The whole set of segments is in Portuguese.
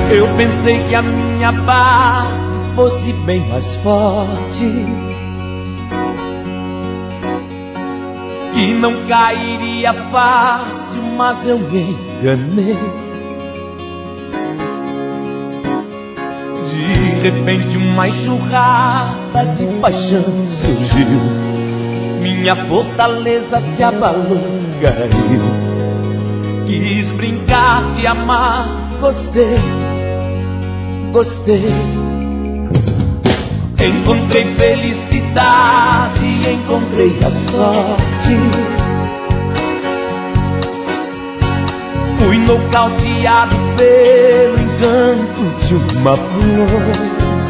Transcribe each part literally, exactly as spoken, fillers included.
Eu pensei que a minha base fosse bem mais forte, que não cairia fácil, mas eu me enganei. De repente uma enxurrada de paixão surgiu, minha fortaleza se abalou, caiu. Quis brincar, te amar, gostei, gostei. Encontrei felicidade, encontrei a sorte. Fui nocauteado pelo encanto de uma flor.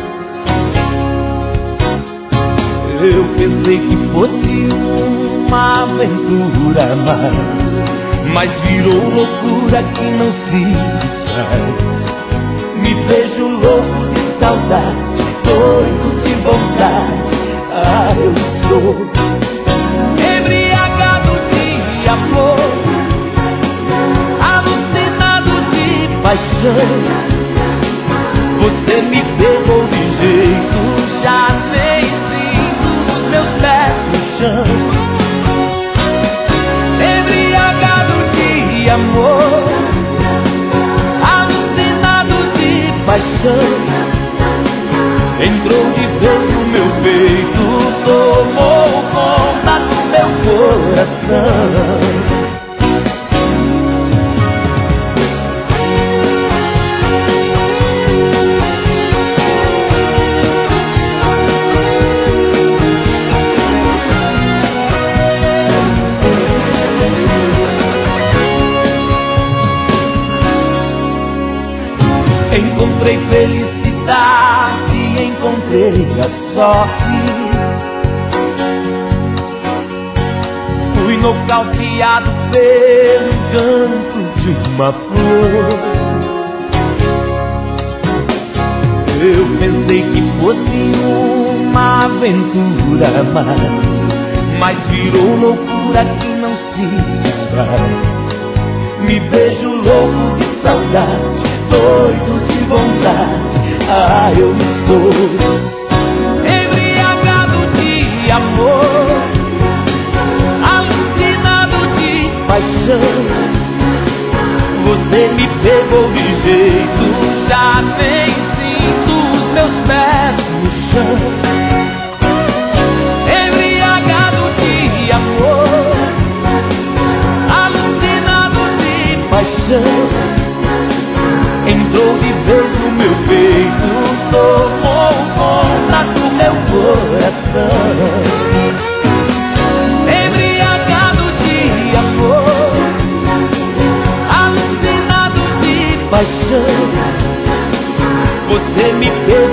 Eu pensei que fosse uma aventura, mas, mas virou loucura que não se desfaz. Me vejo louco de saudade, doido de vontade. Ah, eu estou embriagado de amor, alucinado de paixão. Você me pegou de jeito, já nem sinto os meus pés no chão. Embriagado de amor, alucinado de paixão. Entrou de vez no meu peito, tomou conta do meu coração. Encontrei felicidade, encontrei a sorte. Fui nocauteado pelo encanto de uma flor. Eu pensei que fosse uma aventura, mas, mas virou loucura que não se desfaz. Me vejo louco de saudade, doido de vontade. Ah, eu estou embriagado de amor, alucinado de paixão. Você me pegou de jeito, já nem sinto os meus pés no chão. Embriagado de amor, alucinado de paixão. Entrou de vez no meu peito, tomou conta do meu coração. Embriagado de amor, alucinado de paixão. Você me pegou